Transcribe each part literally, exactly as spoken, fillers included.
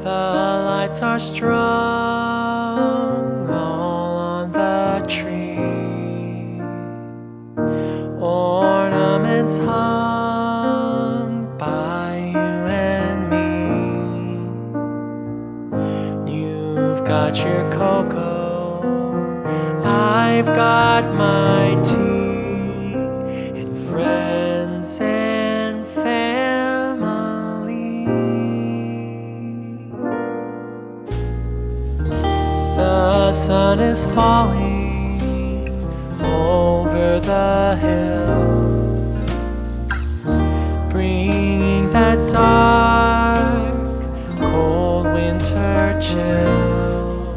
The lights are strung all on the tree, ornaments hung by you and me. You've got your cocoa, I've got my tea, and friends and family. The sun is falling over the hill, bringing that dark, cold winter chill.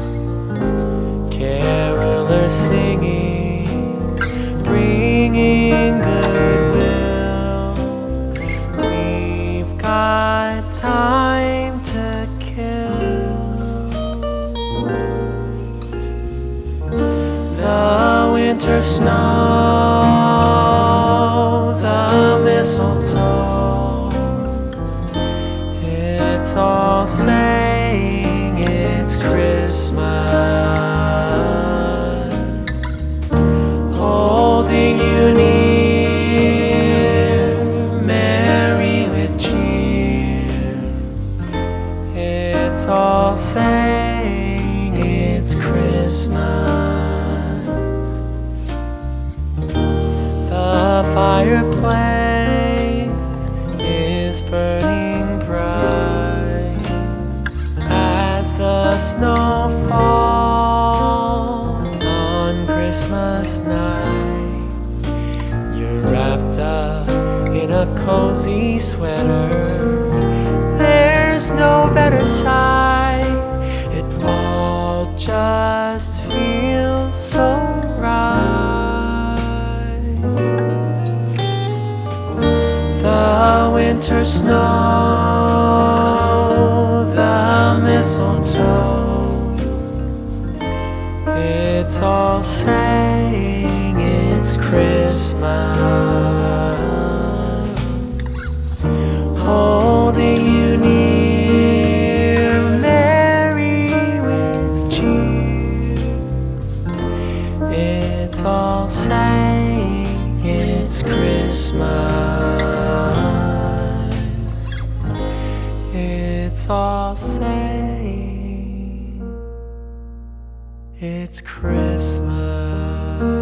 Carolers singing, bringing goodwill. We've got time to kill. The winter snow, the mistletoe, it's all saying it's Christmas, holding you near, merry with cheer. It's all saying it's Christmas. The fireplace is burning bright as the snow falls on Christmas night. You're wrapped up in a cozy sweater, there's no better sight. It all just feels so right. The winter snow, the mistletoe, it's all saying it's Christmas, holding you near, merry with cheer. It's all saying it's Christmas. It's all saying it's Christmas.